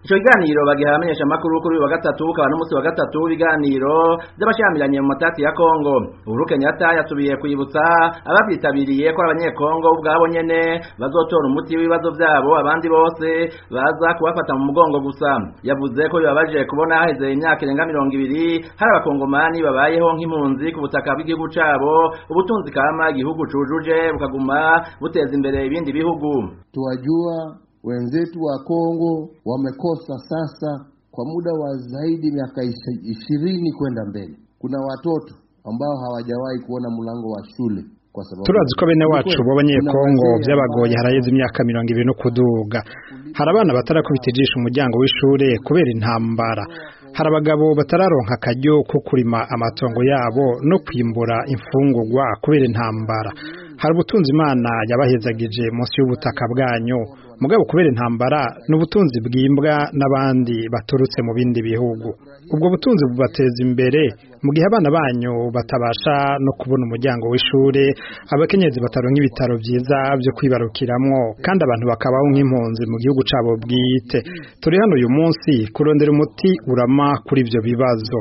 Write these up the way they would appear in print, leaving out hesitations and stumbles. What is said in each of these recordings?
Ico kiganiro bagihamenyesha amakuru kuri wa gatatu ukaba n'umunsi wa gatatu w'ibiganiro by'abashamiranye mu matati ya Kongo. Uhuru Kenyatta yasubiye kwibutsa ababyitabiriye ko abanyekongo ubwabo nyene bazotora umuti w'ibibazo byabo abandi bose baza kubafata mu mugongo gusa. Yavuze ko bibabaje kubona haheze imyaka irenga 200 hari abakongomani babayeho nk'impunzi ku butaka bw'igihugu cabo, ubutunzi kama igihugu cujuje bukaguma buteza imbere ibindi bihugu. Tuwajua wenzetu wa Kongo wamekosa sasa kwa muda wa zaidi miaka 20 kwenda mbele. Kuna watoto ambao hawajawahi kuona mlango wa shule kwa sababu turazi ko bene wacu b'abanyekongo byabagoye harayeze imyaka 20 no kuduga. Hari abana batarakubita ijisho umuryango w'ishure kubera intambara. Hari abagabo batararonka akaryo ko kurima amatongo yabo no kwimbura imfungurwa kubera intambara. Hari ubutunzi Imana yabahezagije munsi y'ubutaka bwanyu, mugabo kubera intambara n'ubutunzi bwimbwa n'abandi baturutse mu bindi bihugu. Ubwo butunzi bubateza imbere mu gihe abana banyu batabasha no kubona umuryango w'ishure, abakenyezi bataronka ibitaro vyiza byo kwibarukiramwo, kandi abantu bakabaho nk'impunzi mu gihugu cabo bwite. Turi hano uyu munsi kurondera umuti urama kuri ivyo bibazo.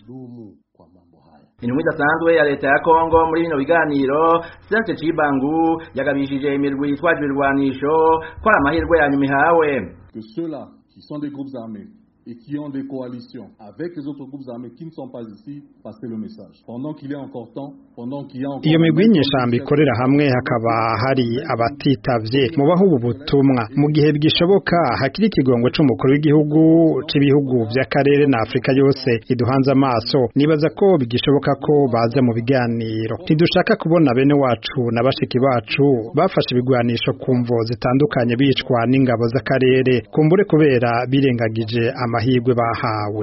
Intumwa idasanzwe ya leta ya Kongo muri bino biganiro Serge Cibangu yagabishije imirwi yitwaje ibirwanisho ko ari amahirwe yanyu mihawe. Que ceux-là qui sont des groupes armés et qui ont des coalitions avec les autres groupes armés qui ne sont pas ici, passer le message. Pendant qu'il est encore temps, pendant qu'il y a encore... Iyo migwi nyeshamba ikorera hamwe hakaba hari abatitavye mu baho ubutumwa mu gihe bwishoboka hakiri ikigongo c'umukuru w'igihugu c'ibihugu vy'akarere na Afrika yose iduhanze amaso. Nibaza ko bigishoboka ko baza mu biganiro. Ntidushaka kubona bene wacu na bashiki bacu bafashe ibigwanisho kumvo zitandukanye bicwa n'ingabo z'akarere kumbure kubera birengagije amahirwe bahawe.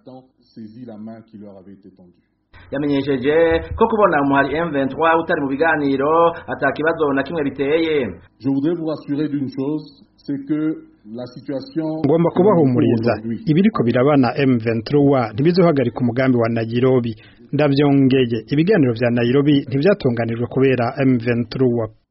Yamenyesheje ko kubona umuhari M23 utari mu biganiro atakibazo na kimwe biteye. Je voudrais vous rassurer d'une chose, c'est que la situation ngomba kubahumuriza ibiriko birabana M23 ntibizohagarika umugambi wa Nairobi. Ndavyongeye ibiganiro vya Nairobi ntivyatunganijwe kubera M23.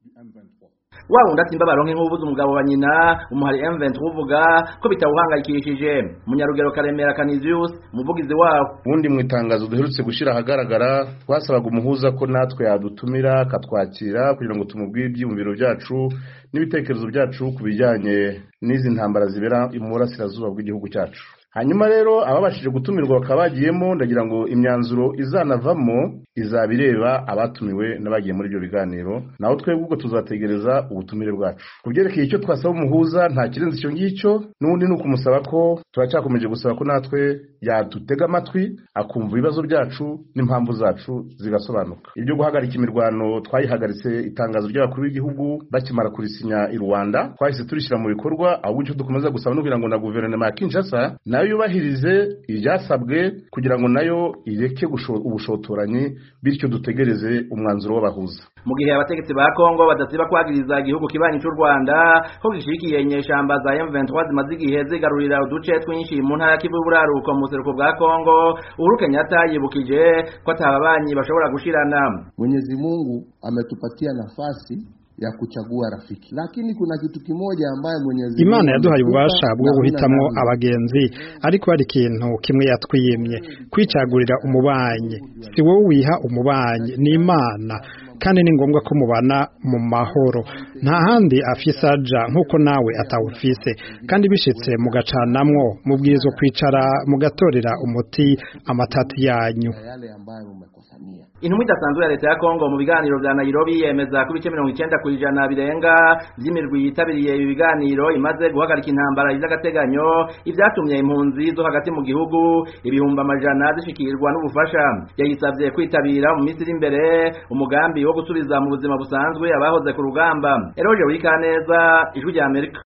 Wawundi ati mbabaronke nk'ubuze umugabo wa nyina umuhari M23 uvuga ko bitawuhangayikishije. Munyarugero Karemera Canisius umuvugizi wawo ubundi mu itangazo duherutse gushira ahagaragara twasabaga umuhuza ko natwe yadutumira katwakira kugira ngo tumubwire ibyumviro byacu n'ibitekerezo byacu kubijyanye n'izi ntambara zibera mu burasirazuba bw'igihugu cyacu. Hanyuma rero ababashije gutumirwa bakabagiyemo ndagira ngo imyanzuro izanavamo izabireba abatumiwe n'abagiye muri ibyo biganiro, naho twebwe ubwo tuzategereza ubutumire bwacu. Kubyerekeye icyo twasaba umuhuza nta kirenze icyo ngicyo, n'ubundi ni ukumusaba ko turacyakomeje gusaba ko natwe yadutega amatwi akumva ibibazo byacu n'impamvu zacu zigasobanuka. Ibyo guhagarika imirwano twayihagaritse itangazo ry'abakuru b'igihugu bakimara kurisinya i Rwanda, twahise turishyira mu bikorwa, ahubwo icyo dukomeza gusaba no kugira ngo na guverinoma ya Kinshasa nayo yubahirize ibyasabwe kugira ngo nayo ireke ubushotoranyi, bityo dutegereze umwanzuro w'abahuza. Mu gihe abategetsi ba Kongo badasiba kwagiriza igihugu kibanyi cy'u Rwanda ko gishikiye inyeshamba za M23 zimaze igihe zigarurira uduce twinshi mu ntara y'Kivu buraruko mu seruko bwa Kongo, Uhuru Kenyatta yibukije ko atababanyi bashobora gushirana. Mwenyezi Mungu ametupatia nafasi ya kuchagua rafiki, lakini kuna kitu kimoja ambaye Mwenyezi Imana yaduhaye ububasha bwo guhitamwo abagenzi, ariko hari ikintu kimwe yatwiyemye, kwicagurira umubanyi. Si wowe wiha umubanyi, ni Imana, kandi ni ngombwa ko mubana mu mahoro. Nta handi afise aja nk'uko nawe atawufise, kandi bishitse mugacanamwo mubwirizwa kwicara mugatorera umuti amatati yanyu. Intumwa idasanzwe ya leta ya Kongo mu biganiro vya Nairobi yemeza ko ibice 90% birenga vy'imirwi yitabiriye ibi biganiro imaze guhagarika intambara y'agateganyo, ivyatumye impunzi zo hagati mu gihugu ibihumbi amajana zishikirwa n'ubufasha. Yayisavye kwitabira mu minsi iri imbere umugambi wo gusubiza mu buzima busanzwe abahoze ku rugamba. Eroje Wikaneza, Ijwi rya Amerika.